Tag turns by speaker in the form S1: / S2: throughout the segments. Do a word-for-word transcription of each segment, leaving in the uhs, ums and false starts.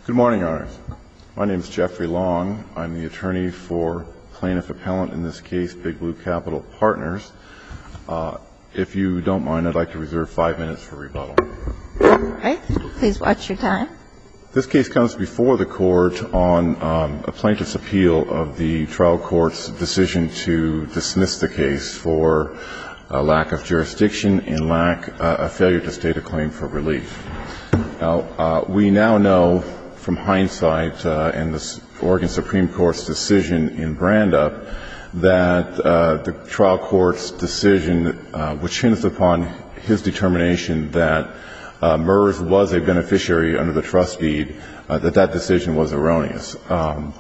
S1: Good morning, Your Honors. My name is Jeffrey Long. I'm the attorney for plaintiff appellant in this case, Big Blue Capital Partners. Uh, if you don't mind, I'd like to reserve five minutes for rebuttal.
S2: All right. Please watch your time.
S1: This case comes before the court on um, a plaintiff's appeal of the trial court's decision to dismiss the case for a lack of jurisdiction and lack uh, a failure to state a claim for relief. Now, uh, we now know from hindsight uh, and the Oregon Supreme Court's decision in Brandup that uh, the trial court's decision, uh, which hints upon his determination that uh, MERS was a beneficiary under the trust deed, uh, that that decision was erroneous. Um,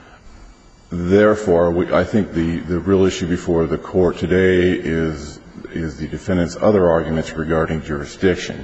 S1: therefore, we, I think the, the real issue before the court today is is the defendant's other arguments regarding jurisdiction.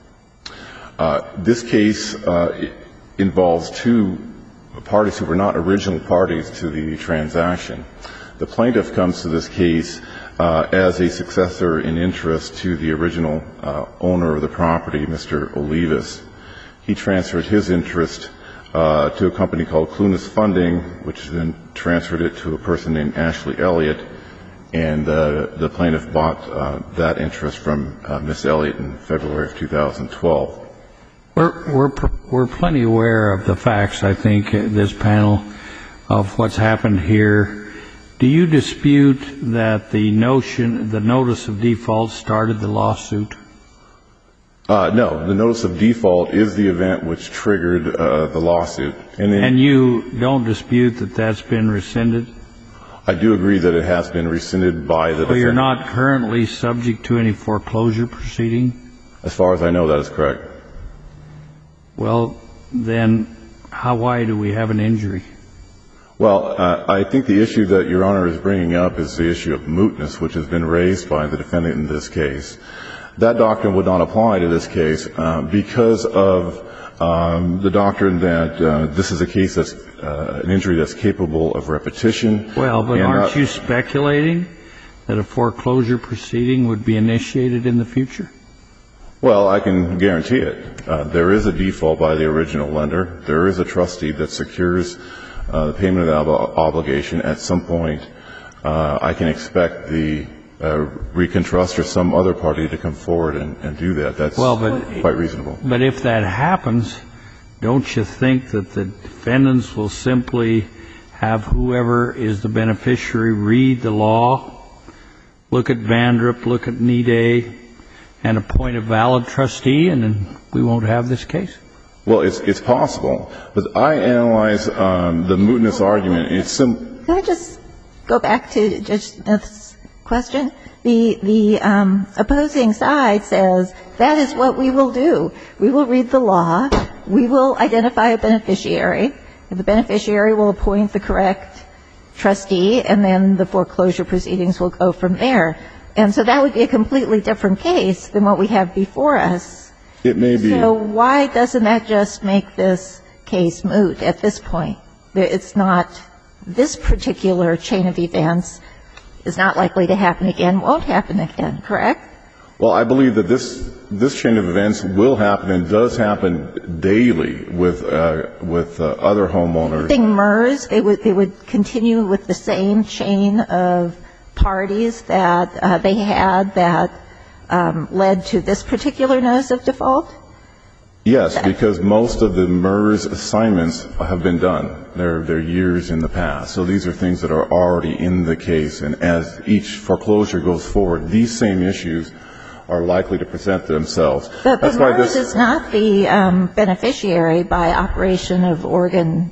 S1: Uh, this case uh, involves two parties who were not original parties to the transaction. The plaintiff comes to this case uh, as a successor in interest to the original uh, owner of the property, Mister Olivas. He transferred his interest uh, to a company called Clunas Funding, which then transferred it to a person named Ashley Elliott, and uh, the plaintiff bought uh, that interest from uh, Miss Elliott in February of two thousand twelve.
S3: We're, we're, we're plenty aware of the facts, I think, this panel, of what's happened here. Do you dispute that the notion, the notice of default started the lawsuit?
S1: Uh, no. The notice of default is the event which triggered uh, the lawsuit. And, in,
S3: and you don't dispute that that's been rescinded?
S1: I do agree that it has been rescinded by the defendant.
S3: So you're not currently subject to any foreclosure proceeding?
S1: As far as I know, that is correct.
S3: Well, then, how, why do we have an injury?
S1: Well, uh, I think the issue that Your Honor is bringing up is the issue of mootness, which has been raised by the defendant in this case. That doctrine would not apply to this case uh, because of um, the doctrine that uh, this is a case that's uh, an injury that's capable of repetition.
S3: Well, but aren't you speculating that a foreclosure proceeding would be initiated in the future?
S1: Well, I can guarantee it. Uh, there is a default by the original lender. There is a trustee that secures uh, the payment of the ob- obligation. At some point, uh, I can expect the uh, Recon Trust or some other party to come forward and, and do that. That's
S3: well, but,
S1: quite reasonable.
S3: But if that happens, don't you think that the defendants will simply have whoever is the beneficiary read the law, look at Vandrup, look at Nide, and appoint a valid trustee, and then we won't have this case?
S1: Well, it's it's possible. But I analyze um, the mootness argument. It's sim-
S2: Can I just go back to Judge Smith's question? The, the um, opposing side says that is what we will do. We will read the law. We will identify a beneficiary. The beneficiary will appoint the correct trustee, and then the foreclosure proceedings will go from there. And so that would be a completely different case than what we have before us.
S1: It may be.
S2: So why doesn't that just make this case moot at this point? It's not, this particular chain of events is not likely to happen again, won't happen again, correct?
S1: Well, I believe that this this chain of events will happen and does happen daily with uh, with uh, other homeowners.
S2: I think MERS, they would they would continue with the same chain of parties that uh, they had that um, led to this particular notice of default?
S1: Yes, because most of the MERS assignments have been done. They're, they're years in the past. So these are things that are already in the case. And as each foreclosure goes forward, these same issues are likely to present themselves.
S2: But,
S1: That's
S2: but
S1: why
S2: MERS
S1: this
S2: is not the um, beneficiary by operation of Oregon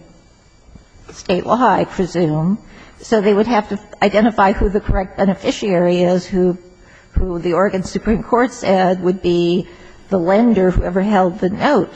S2: state law, I presume. So they would have to identify who the correct beneficiary is, who who the Oregon Supreme Court said would be the lender, whoever held the note.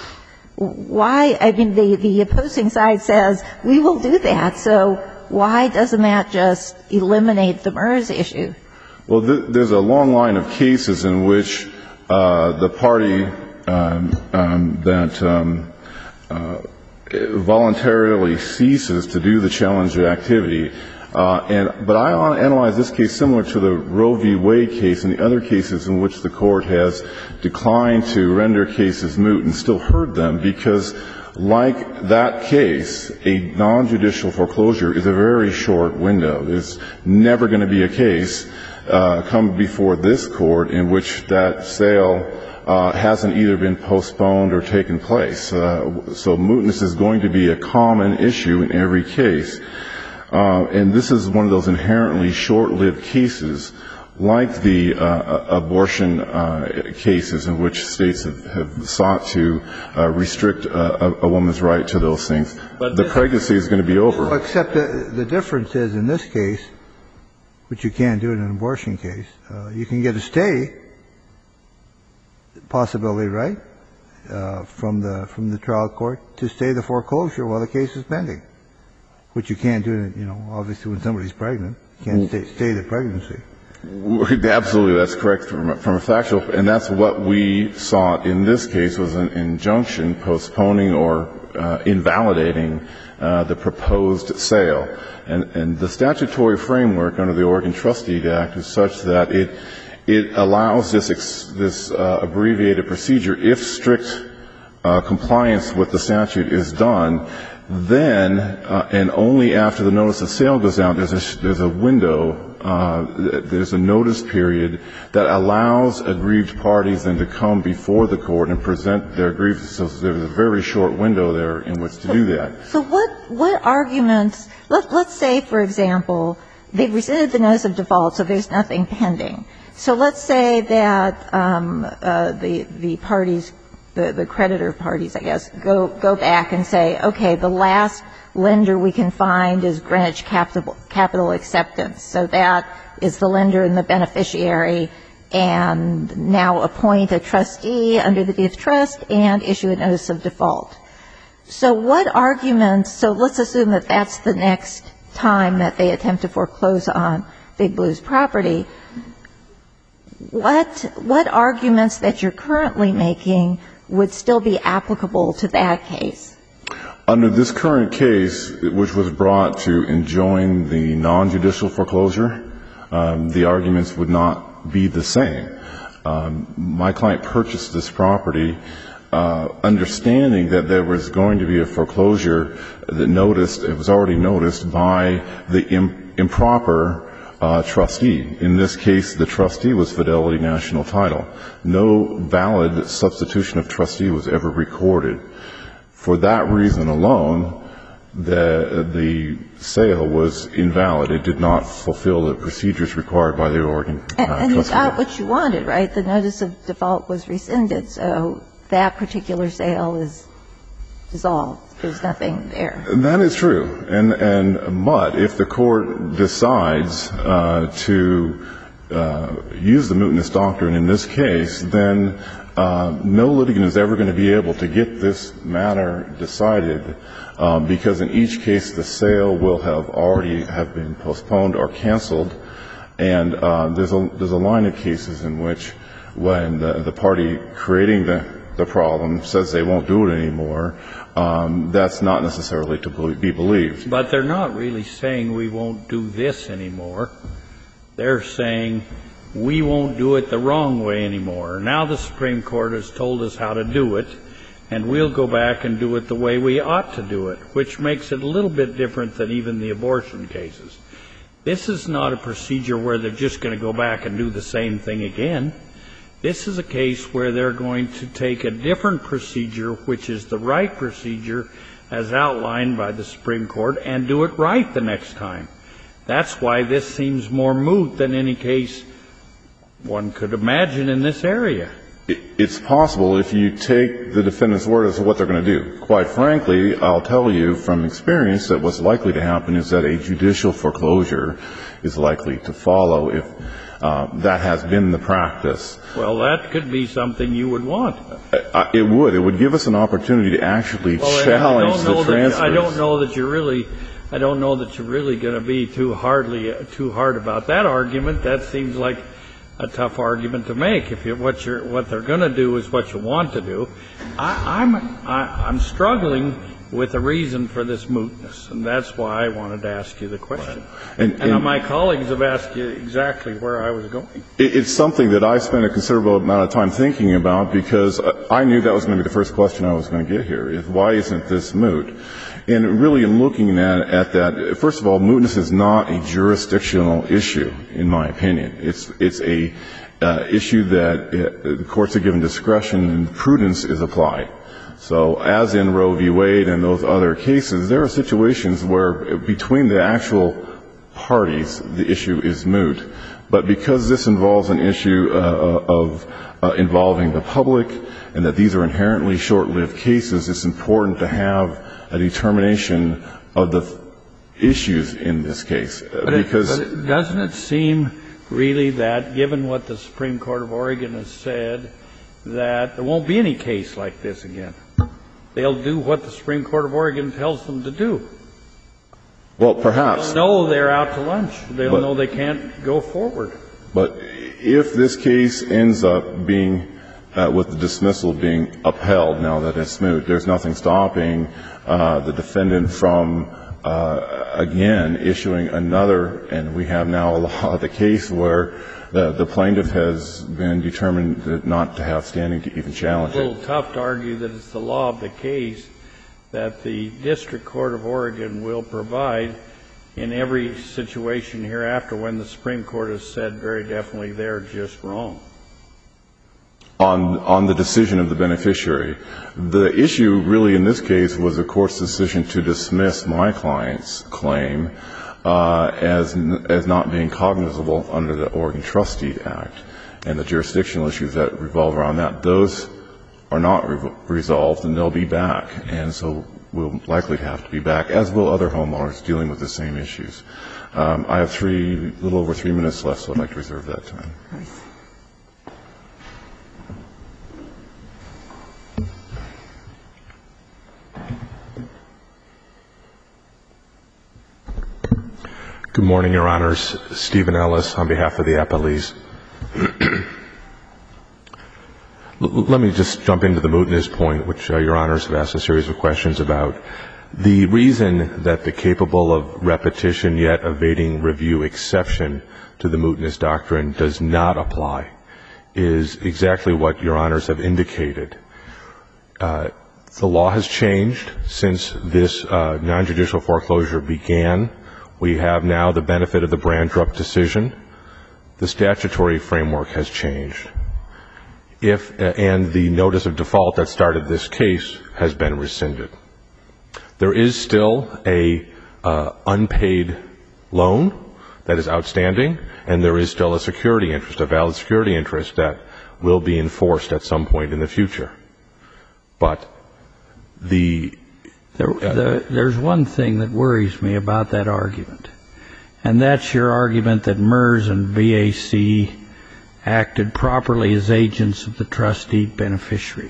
S2: Why? I mean, the, the opposing side says, we will do that. So why doesn't that just eliminate the MERS issue?
S1: Well, th- there's a long line of cases in which uh, the party um, um, that um, uh, voluntarily ceases to do the challenge activity Uh, and, but I analyze this case similar to the Roe v. Wade case and the other cases in which the court has declined to render cases moot and still heard them, because like that case, a non-judicial foreclosure is a very short window. There's never going to be a case uh, come before this court in which that sale uh, hasn't either been postponed or taken place. Uh, so mootness is going to be a common issue in every case. Uh, and this is one of those inherently short-lived cases, like the uh, abortion uh, cases in which states have, have sought to uh, restrict uh, a, a woman's right to those things. But the pregnancy is going to be over.
S4: Well, except the, the difference is in this case, which you can't do in an abortion case, uh, you can get a stay, possibility, right, uh, from the from the trial court to stay the foreclosure while the case is pending. Which you can't do, you know, obviously when somebody's pregnant. You can't stay, stay the pregnancy.
S1: Absolutely, that's correct from, from a factual, and that's what we sought in this case, was an injunction postponing or uh, invalidating uh, the proposed sale. And, and the statutory framework under the Oregon Trust Deed Act is such that it it allows this ex, this uh, abbreviated procedure if strict uh, compliance with the statute is done. Then, uh, and only after the notice of sale goes out, there's a, there's a window, uh, there's a notice period that allows aggrieved parties then to come before the court and present their grievances. So there's a very short window there in which to do that.
S2: So what, what arguments, let, let's say, for example, they've rescinded the notice of default, so there's nothing pending. So let's say that um, uh, the, the parties The, the creditor parties, I guess, go go back and say, okay, the last lender we can find is Greenwich Capital, Capital Acceptance. So that is the lender and the beneficiary, and now appoint a trustee under the deed of trust and issue a notice of default. So what arguments, so let's assume that that's the next time that they attempt to foreclose on Big Blue's property. What what arguments that you're currently making would still be applicable to that case?
S1: Under this current case, which was brought to enjoin the non-judicial foreclosure, um, the arguments would not be the same. Um, my client purchased this property uh, understanding that there was going to be a foreclosure that noticed, it was already noticed by the im- improper Uh, trustee. In this case, the trustee was Fidelity National Title. No valid substitution of trustee was ever recorded. For that reason alone, the the sale was invalid. It did not fulfill the procedures required by the Oregon uh,
S2: and, and you
S1: trustee.
S2: got what you wanted, right? The notice of default was rescinded, so that particular sale is dissolved. There's nothing there.
S1: That is true. And, and but if the court decides uh, to uh, use the mootness doctrine in this case, then uh, no litigant is ever going to be able to get this matter decided um, because in each case the sale will have already have been postponed or canceled. And uh, there's a there's a line of cases in which when the, the party creating the the problem says they won't do it anymore, um, that's not necessarily to be believed.
S3: But they're not really saying we won't do this anymore. They're saying we won't do it the wrong way anymore. Now the Supreme Court has told us how to do it, and we'll go back and do it the way we ought to do it, which makes it a little bit different than even the abortion cases. This is not a procedure where they're just going to go back and do the same thing again. This is a case where they're going to take a different procedure, which is the right procedure as outlined by the Supreme Court, and do it right the next time. That's why this seems more moot than any case one could imagine in this area.
S1: It's possible if you take the defendant's word as to what they're going to do. Quite frankly, I'll tell you from experience that what's likely to happen is that a judicial foreclosure is likely to follow if Uh, that has been the practice.
S3: Well, that could be something you would want.
S1: Uh, it would. It would give us an opportunity to actually
S3: well,
S1: challenge
S3: the transfers.
S1: I
S3: don't know that you're really, I don't know that you're really going to be too hardly, uh, too hard about that argument. That seems like a tough argument to make. If you, what you're, what they're going to do is what you want to do. I, I'm, I, I'm struggling with a reason for this mootness, and that's why I wanted to ask you the question.
S1: And,
S3: and,
S1: and
S3: and my colleagues have asked you exactly where I was going.
S1: It, it's something that I spent a considerable amount of time thinking about, because I knew that was going to be the first question I was going to get here, is why isn't this moot? And really, in looking at, at that, first of all, mootness is not a jurisdictional issue, in my opinion. It's, it's a uh, issue that uh, the courts are given discretion and prudence is applied. So as in Roe v. Wade and those other cases, there are situations where between the actual parties, the issue is moot. But because this involves an issue uh, of uh, involving the public and that these are inherently short-lived cases, it's important to have a determination of the issues in this case.
S3: But,
S1: because
S3: it, but it, doesn't it seem really that, given what the Supreme Court of Oregon has said, that there won't be any case like this again? They'll do what the Supreme Court of Oregon tells them to do.
S1: Well, perhaps.
S3: They'll know they're out to lunch. They'll
S1: but,
S3: know they can't go forward.
S1: But if this case ends up being, uh, with the dismissal being upheld now that it's moot, there's nothing stopping uh, the defendant from, uh, again, issuing another, and we have now a law of the case where the, the plaintiff has been determined not to have standing to even challenge it.
S3: It's a little tough to argue that it's the law of the case that the District Court of Oregon will provide in every situation hereafter when the Supreme Court has said very definitely they're just wrong.
S1: On, on the decision of the beneficiary. The issue really in this case was the court's decision to dismiss my client's claim uh, as, as not being cognizable under the Oregon Trustee Act and the jurisdictional issues that revolve around that. Those are not re- resolved, and they'll be back. And so we'll likely have to be back, as will other homeowners dealing with the same issues. Um, I have three, a little over three minutes left, so I'd like to reserve that time.
S5: Good morning, Your Honors. Stephen Ellis on behalf of the appellees. Let me just jump into the mootness point, which uh, Your Honors have asked a series of questions about. The reason that the capable of repetition yet evading review exception to the mootness doctrine does not apply is exactly what Your Honors have indicated. Uh, the law has changed since this uh, non-judicial foreclosure began. We have now the benefit of the Brandrup decision. The statutory framework has changed. If, uh, and the notice of default that started this case has been rescinded. There is still a uh, unpaid loan that is outstanding, and there is still a security interest, a valid security interest that will be enforced at some point in the future. But the
S3: There, the, there's one thing that worries me about that argument, and that's your argument that MERS and V A C acted properly as agents of the trustee beneficiary.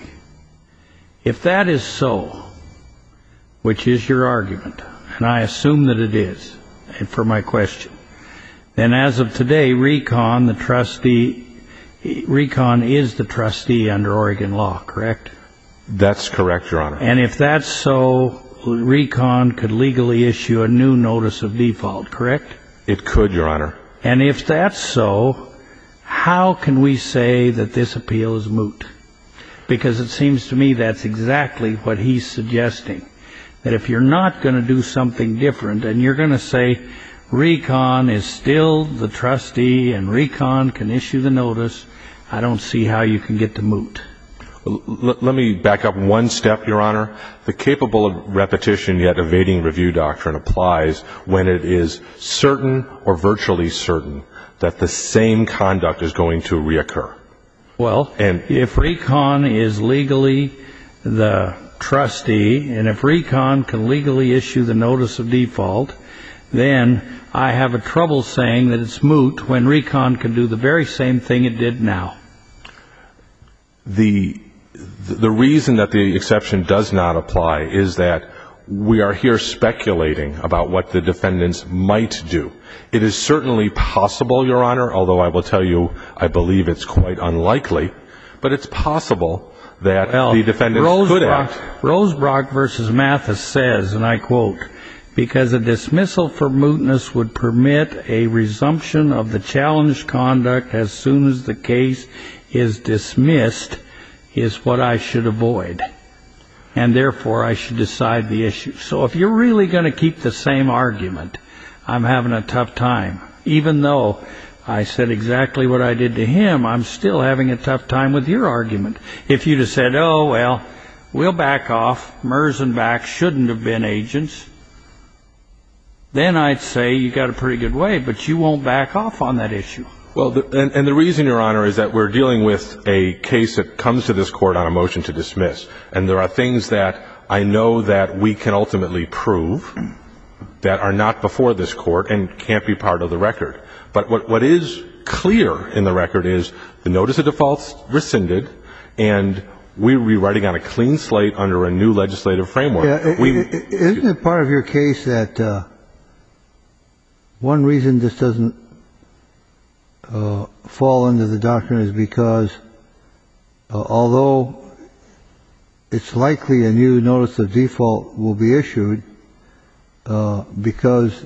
S3: If that is so, which is your argument, and I assume that it is, and for my question, then as of today, Recon, the trustee, Recon is the trustee under Oregon law, correct?
S5: That's correct, Your Honor.
S3: And if that's so, Recon could legally issue a new notice of default, correct?
S5: It could, Your Honor.
S3: And if that's so, how can we say that this appeal is moot? Because it seems to me that's exactly what he's suggesting. That if you're not going to do something different and you're going to say Recon is still the trustee and Recon can issue the notice, I don't see how you can get to moot.
S5: Let me back up one step, Your Honor. The capable of repetition yet evading review doctrine applies when it is certain or virtually certain that the same conduct is going to reoccur.
S3: Well, and if Recon is legally the trustee, and if Recon can legally issue the notice of default, then I have a trouble saying that it's moot when Recon can do the very same thing it did now.
S5: The The reason that the exception does not apply is that we are here speculating about what the defendants might do. It is certainly possible, Your Honor, although I will tell you I believe it's quite unlikely, but it's possible that
S3: well,
S5: the defendants
S3: Rosebrock,
S5: could act.
S3: Rosebrock versus Mathis says, and I quote, because a dismissal for mootness would permit a resumption of the challenged conduct as soon as the case is dismissed is what I should avoid. And therefore, I should decide the issue. So if you're really going to keep the same argument, I'm having a tough time. Even though I said exactly what I did to him, I'm still having a tough time with your argument. If you'd have said, oh, well, we'll back off, Mers and Back shouldn't have been agents, then I'd say you got a pretty good way, but you won't back off on that issue.
S5: Well, the, and, and the reason, Your Honor, is that we're dealing with a case that comes to this court on a motion to dismiss. And there are things that I know that we can ultimately prove that are not before this court and can't be part of the record. But what, what is clear in the record is the notice of default's rescinded, and we're rewriting on a clean slate under a new legislative framework.
S4: Yeah,
S5: we,
S4: isn't it part of your case that uh, one reason this doesn't uh, fall under the doctrine is because uh, although it's likely a new notice of default will be issued, uh, because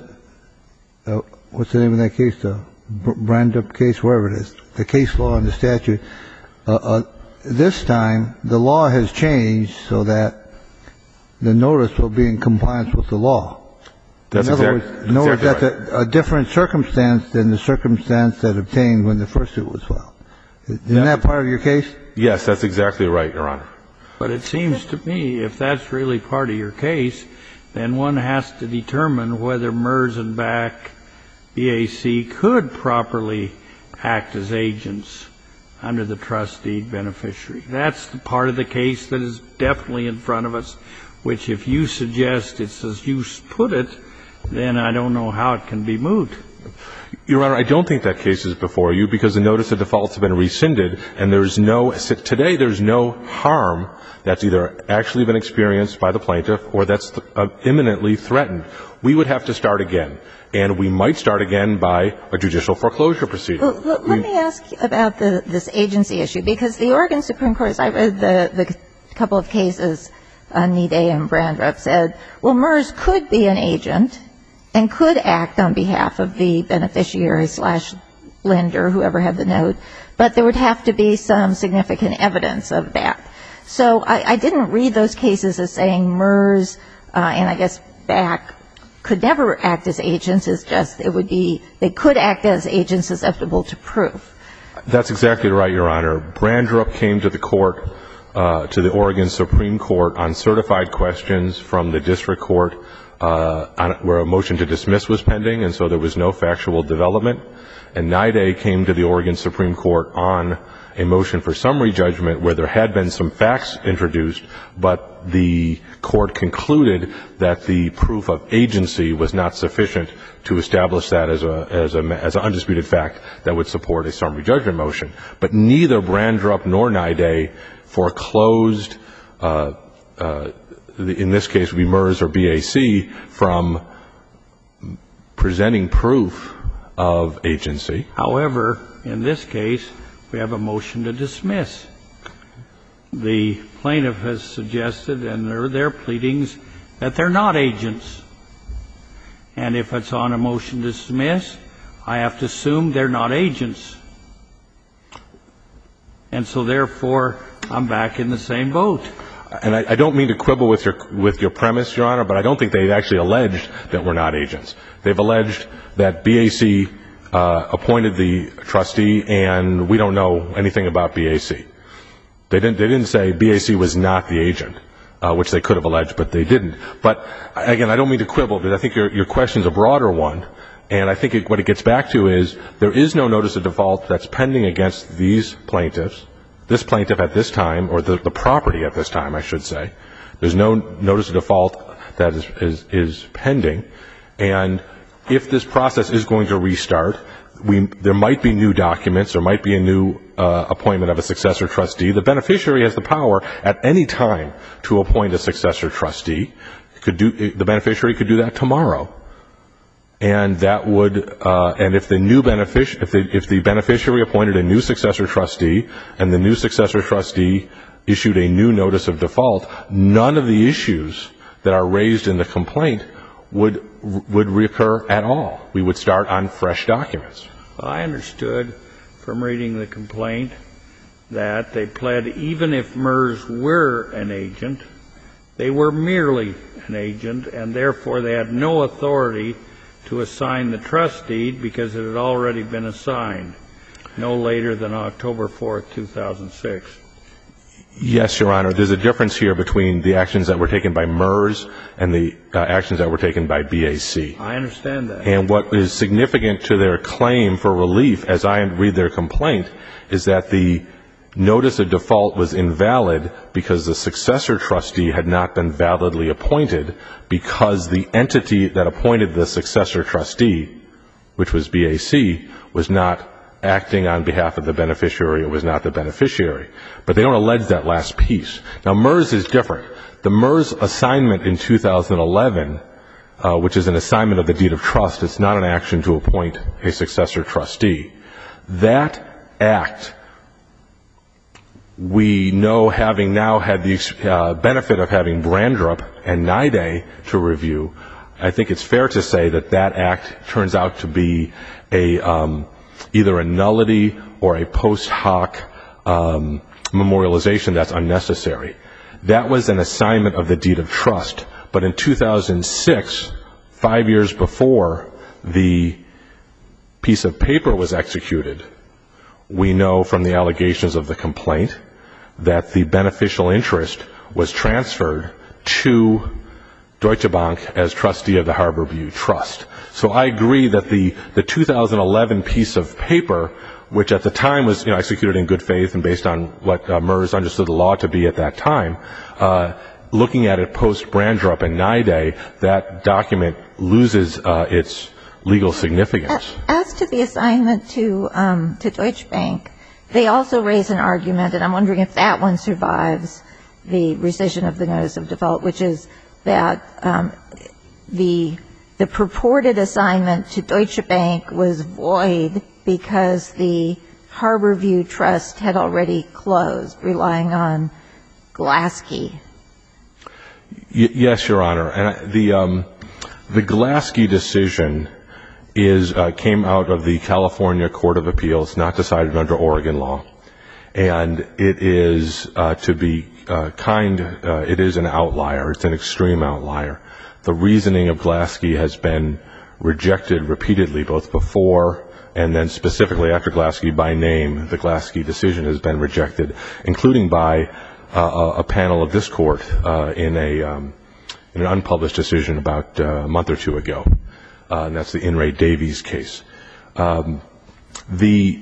S4: uh, what's the name of that case, the Brandrup case, wherever it is, the case law and the statute, uh, uh, this time the law has changed so that the notice will be in compliance with the law.
S5: That's
S4: in other
S5: exact,
S4: words, in other words,
S5: exactly
S4: that's
S5: right.
S4: a, a different circumstance than the circumstance that obtained when the first suit was filed. Isn't that part of your case?
S5: Yes, that's exactly right, Your Honor.
S3: But it seems to me if that's really part of your case, then one has to determine whether Mers and Back, B A C, could properly act as agents under the trust deed beneficiary. That's the part of the case that is definitely in front of us, which if you suggest it's as you put it, then I don't know how it can be moot.
S5: Your Honor, I don't think that case is before you because the notice of default has been rescinded, and there's no today there's no harm that's either actually been experienced by the plaintiff or that's uh, imminently threatened. We would have to start again, and we might start again by a judicial foreclosure proceeding.
S2: Well, let, let me ask about the, this agency issue, because the Oregon Supreme Court, I read the, the couple of cases, uh, Nide and Brandrup, said, well, Mers could be an agent and could act on behalf of the beneficiary slash lender, whoever had the note, but there would have to be some significant evidence of that. So I, I didn't read those cases as saying Mers uh, and I guess Back could never act as agents. It's just it would be they could act as agents susceptible to proof.
S5: That's exactly right, Your Honor. Brandrup came to the court, uh, to the Oregon Supreme Court on certified questions from the district court uh, on, where a motion to dismiss was pending, and so there was no factual development. And Nide came to the Oregon Supreme Court on a motion for summary judgment where there had been some facts introduced, but the court concluded that the proof of agency was not sufficient to establish that as a as a as an undisputed fact that would support a summary judgment motion. But neither Brandrup nor Nide foreclosed, uh, uh, the, in this case, would be Mers or B A C, from presenting proof of agency.
S3: However, in this case, we have a motion to dismiss. The plaintiff has suggested in their, their pleadings that they're not agents. And if it's on a motion to dismiss, I have to assume they're not agents. And so therefore, I'm back in the same boat.
S5: And I, I don't mean to quibble with your with your premise, Your Honor, but I don't think they've actually alleged that we're not agents. They've alleged that B A C uh, appointed the trustee, and we don't know anything about B A C. They didn't. They didn't say B A C was not the agent, uh, which they could have alleged, but they didn't. But again, I don't mean to quibble, because I think your your question's a broader one, and I think it, what it gets back to is there is no notice of default that's pending against these plaintiffs. This plaintiff at this time, or the, the property at this time, I should say. There's no notice of default that is, is, is pending. And if this process is going to restart, we, there might be new documents, there might be a new uh, appointment of a successor trustee. The beneficiary has the power at any time to appoint a successor trustee. Could do, the beneficiary could do that tomorrow. And that would, uh, and if the new benefic, if the, if the beneficiary appointed a new successor trustee, and the new successor trustee issued a new notice of default, none of the issues that are raised in the complaint would would recur at all. We would start on fresh documents.
S3: I understood from reading the complaint that they pled even if MERS were an agent, they were merely an agent, and therefore they had no authority to assign the trust deed because it had already been assigned no later than October fourth, two thousand six.
S5: Yes, Your Honor. There's a difference here between the actions that were taken by MERS and the uh, actions that were taken by B A C.
S3: I understand that.
S5: And what is significant to their claim for relief, as I read their complaint, is that the notice of default was invalid because the successor trustee had not been validly appointed because the entity that appointed the successor trustee, which was B A C, was not acting on behalf of the beneficiary. It was not the beneficiary. But they don't allege that last piece. Now, MERS is different. The MERS assignment in two thousand eleven, uh, which is an assignment of the deed of trust, it's not an action to appoint a successor trustee. That act, we know, having now had the uh, benefit of having Brandrup and NIDA to review, I think it's fair to say that that act turns out to be a um, either a nullity or a post hoc um, memorialization that's unnecessary. That was an assignment of the deed of trust. But in two thousand six, five years before the piece of paper was executed, we know from the allegations of the complaint that the beneficial interest was transferred to Deutsche Bank as trustee of the Harborview Trust. So I agree that the, the two thousand eleven piece of paper, which at the time was, you know, executed in good faith and based on what uh, MERS understood the law to be at that time, uh, looking at it post-Brandrup and NIDA, that document loses uh, its legal significance.
S2: As to the assignment to um, to Deutsche Bank, they also raise an argument, and I'm wondering if that one survives the rescission of the notice of default, which is that um, the the purported assignment to Deutsche Bank was void because the Harborview Trust had already closed, relying on Glaske.
S5: Y- yes, Your Honor. And the um, the Glaske decision is uh, came out of the California Court of Appeals, not decided under Oregon law, and it is uh, to be uh, kind. Uh, it is an outlier. It's an extreme outlier. The reasoning of Glaske has been rejected repeatedly, both before and then specifically after Glaske by name. The Glaske decision has been rejected, including by uh, a panel of this court uh, in a um, in an unpublished decision about uh, a month or two ago. Uh, and that's the In re Davies case. Um, the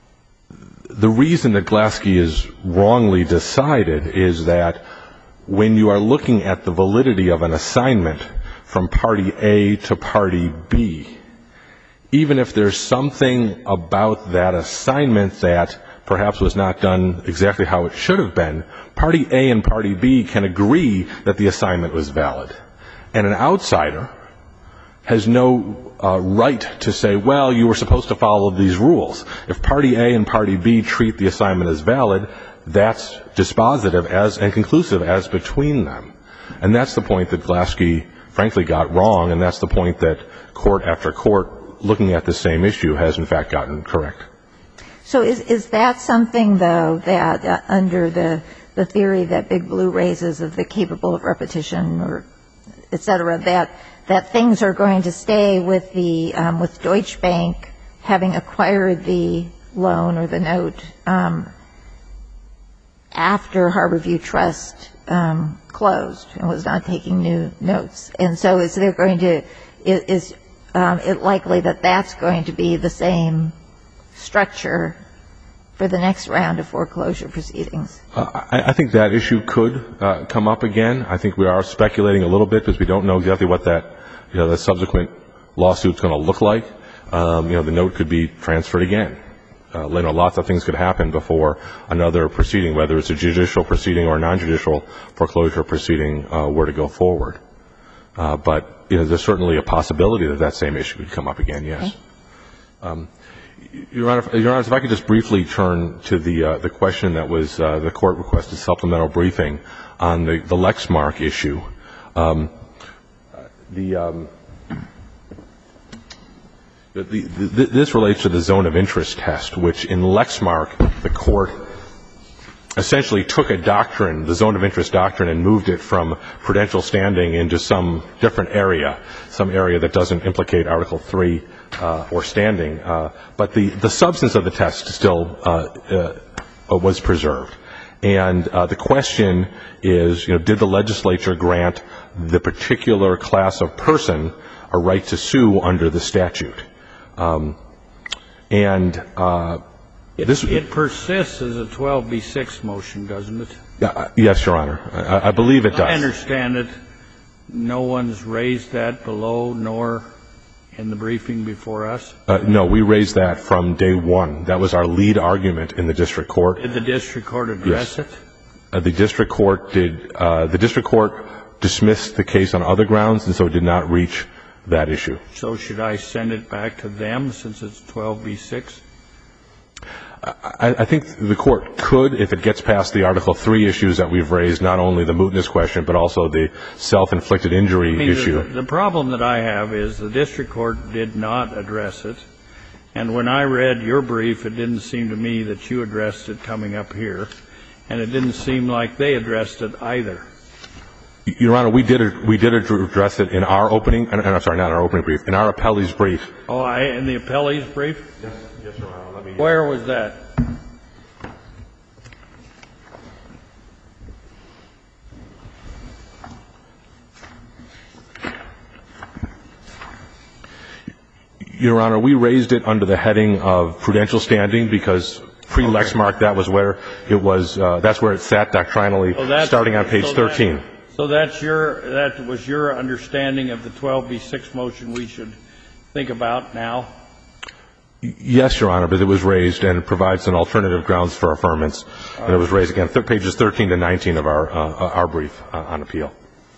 S5: the reason that Glaske is wrongly decided is that when you are looking at the validity of an assignment from party A to party B, even if there's something about that assignment that perhaps was not done exactly how it should have been, party A and party B can agree that the assignment was valid. And an outsider has no uh, right to say, well, you were supposed to follow these rules. If party A and party B treat the assignment as valid, that's dispositive as and conclusive as between them. And that's the point that Glaske, frankly, got wrong, and that's the point that court after court, looking at the same issue, has in fact gotten correct.
S2: So is is that something, though, that uh, under the the theory that Big Blue raises of the capable of repetition or et cetera, that that things are going to stay with the um, with Deutsche Bank having acquired the loan or the note um, after Harborview Trust um, closed and was not taking new notes, and so is there going to is, is um, it likely that that's going to be the same structure for the next round of foreclosure proceedings?
S5: Uh, I, I think that issue could uh, come up again. I think we are speculating a little bit because we don't know exactly what that, you know, the subsequent lawsuit's going to look like. Um, you know, the note could be transferred again. Uh, you know, lots of things could happen before another proceeding, whether it's a judicial proceeding or a non-judicial foreclosure proceeding, uh, were to go forward. Uh, but you know, there's certainly a possibility that that same issue could come up again. Yes.
S2: Okay.
S5: Um, Your Honor, Your Honor, if I could just briefly turn to the uh, the question that was uh, the court requested supplemental briefing on the, the Lexmark issue. Um, the, um, the, the, the this relates to the zone of interest test, which in Lexmark the court essentially took a doctrine, the zone of interest doctrine, and moved it from prudential standing into some different area, some area that doesn't implicate Article three uh, or standing. Uh, but the, the substance of the test still uh, uh, was preserved. And uh, the question is, you know, did the legislature grant the particular class of person a right to sue under the statute? Um, and uh,
S3: It,
S5: this,
S3: it persists as a twelve B six motion, doesn't it?
S5: Uh, yes, Your Honor. I, I believe it does.
S3: I understand it. No one's raised that below nor in the briefing before us?
S5: Uh, no, we raised that from day one. That was our lead argument in the district court.
S3: Did the district court address
S5: yes.
S3: it?
S5: Uh, the district court did. Uh, the district court dismissed the case on other grounds, and so did not reach that issue.
S3: So should I send it back to them since it's twelve B six?
S5: I, I think the court could, if it gets past the Article three issues that we've raised, not only the mootness question, but also the self-inflicted injury
S3: I mean,
S5: issue.
S3: The, the problem that I have is the district court did not address it. And when I read your brief, it didn't seem to me that you addressed it coming up here. And it didn't seem like they addressed it either.
S5: Your Honor, we did we did address it in our opening, and I'm sorry, not our opening brief, in our appellee's brief.
S3: Oh, I, in the appellee's brief?
S5: Yes, yes, Your Honor. Let me.
S3: Where was that?
S5: Your Honor, we raised it under the heading of prudential standing because pre-Lexmark, that was where it was. Uh, that's where it sat doctrinally,
S3: so
S5: starting on page
S3: so
S5: thirteen.
S3: That, so that's your that was your understanding of the twelve B six motion we should think about now.
S5: Yes, Your Honor, but it was raised and it provides an alternative grounds for affirmance. All and right. It was raised again, th- pages thirteen to nineteen of our uh, our brief uh, on appeal.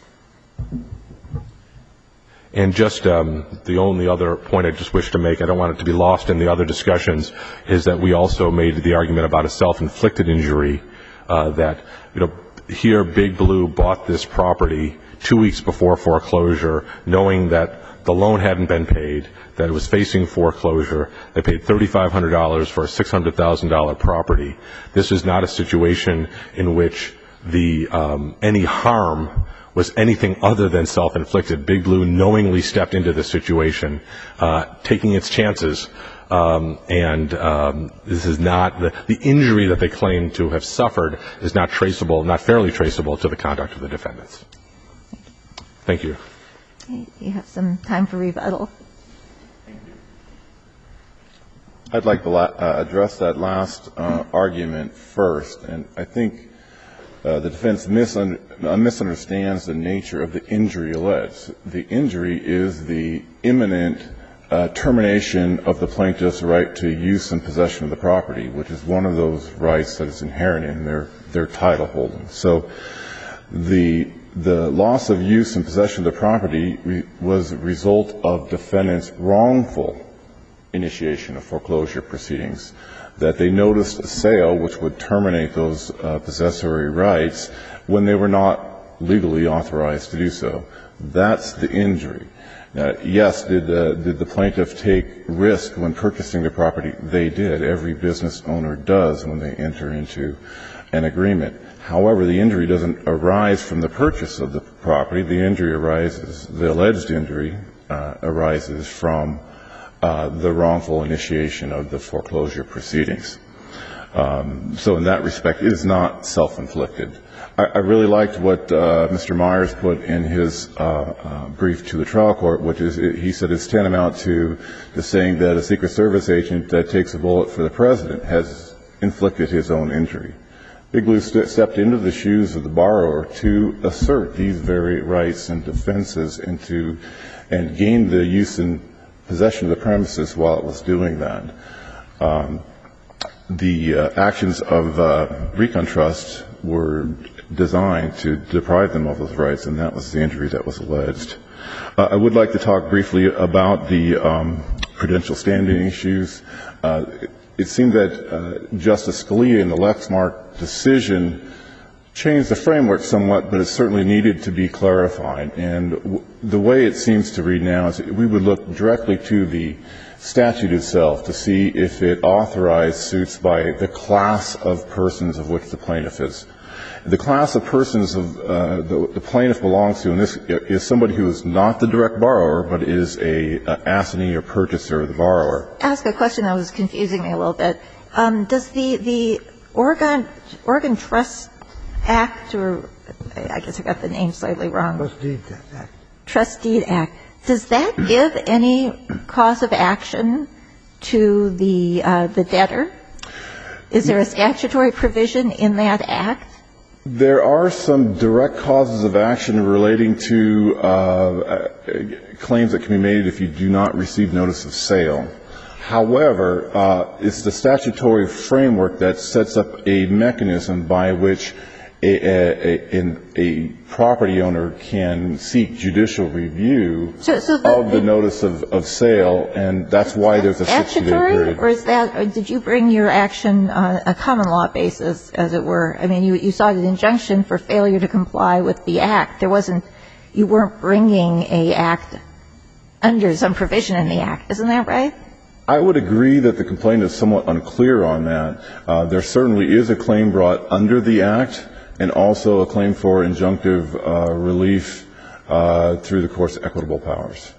S5: And just um, the only other point I just wish to make, I don't want it to be lost in the other discussions, is that we also made the argument about a self-inflicted injury, uh, that, you know, here Big Blue bought this property two weeks before foreclosure, knowing that the loan hadn't been paid, that it was facing foreclosure. They paid three thousand five hundred dollars for a six hundred thousand dollars property. This is not a situation in which the um, any harm was anything other than self-inflicted. Big Blue knowingly stepped into this situation, uh, taking its chances, um, and um, this is not the, the injury that they claim to have suffered is not traceable, not fairly traceable to the conduct of the defendants. Thank you.
S2: Okay, you have some time for rebuttal.
S1: I'd like to la- uh, address that last uh, argument first, and I think Uh, the defense misun- uh, misunderstands the nature of the injury alleged. The injury is the imminent uh, termination of the plaintiff's right to use and possession of the property, which is one of those rights that is inherent in their, their title holding. So the the loss of use and possession of the property re- was a result of defendant's wrongful initiation of foreclosure proceedings, that they noticed a sale which would terminate those uh, possessory rights when they were not legally authorized to do so. That's the injury. Now, yes, did, uh, did the plaintiff take risk when purchasing the property? They did. Every business owner does when they enter into an agreement. However, the injury doesn't arise from the purchase of the property. The injury arises, the alleged injury uh, arises from Uh, the wrongful initiation of the foreclosure proceedings. Um, so in that respect, it is not self-inflicted. I, I really liked what uh, Mister Myers put in his uh, uh, brief to the trial court, which is, he said it's tantamount to, to saying that a Secret Service agent that takes a bullet for the president has inflicted his own injury. Big Blue st- stepped into the shoes of the borrower to assert these very rights and defenses and to, and gain the use and possession of the premises while it was doing that. Um, the uh, actions of uh, Recon Trust were designed to deprive them of those rights, and that was the injury that was alleged. Uh, I would like to talk briefly about the um, prudential standing issues. Uh, it, it seemed that uh, Justice Scalia in the Lexmark decision changed the framework somewhat, but it certainly needed to be clarified. And w- the way it seems to read now is we would look directly to the statute itself to see if it authorized suits by the class of persons of which the plaintiff is. The class of persons of uh, the, the plaintiff belongs to, and this is somebody who is not the direct borrower, but is a, a assignee or purchaser of the borrower.
S2: Ask a question that was confusing me a little bit. Um, does the the Oregon Oregon Trust Act, or I guess I got the name slightly wrong.
S4: Trust Deed Act.
S2: Trust Deed Act. Does that give any cause of action to the uh, the debtor? Is there a statutory provision in that act?
S1: There are some direct causes of action relating to uh, claims that can be made if you do not receive notice of sale. However, uh, it's the statutory framework that sets up a mechanism by which a, a, a, a property owner can seek judicial review
S2: so, so the,
S1: of the notice of, of sale, and that's why there's a sixty-day period.
S2: Or is that, or did you bring your action on a common law basis, as it were? I mean, you, you sought an injunction for failure to comply with the act. There wasn't, you weren't bringing a act under some provision in the act. Isn't that right?
S1: I would agree that the complaint is somewhat unclear on that. Uh, there certainly is a claim brought under the act, and also a claim for injunctive uh, relief uh, through the court's equitable powers.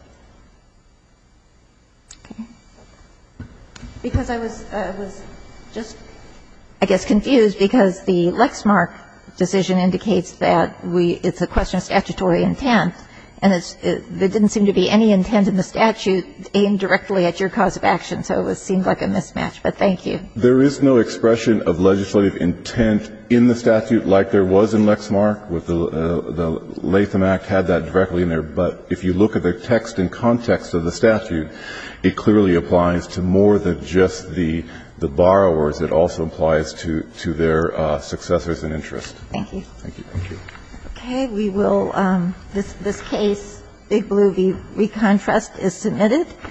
S2: Okay. Because I was, uh, was just, I guess, confused because the Lexmark decision indicates that we, it's a question of statutory intent, and it's, it, there didn't seem to be any intent in the statute aimed directly at your cause of action, so it was, seemed like a mismatch. But thank you.
S1: There is no expression of legislative intent in the statute like there was in Lexmark. With the, uh, the Latham Act had that directly in there. But if you look at the text and context of the statute, it clearly applies to more than just the the borrowers. It also applies to to their uh, successors in interest.
S2: Thank you.
S1: Thank you. Thank you.
S2: Okay, we will, um, this, this case, Big Blue v. Recon Trust is submitted.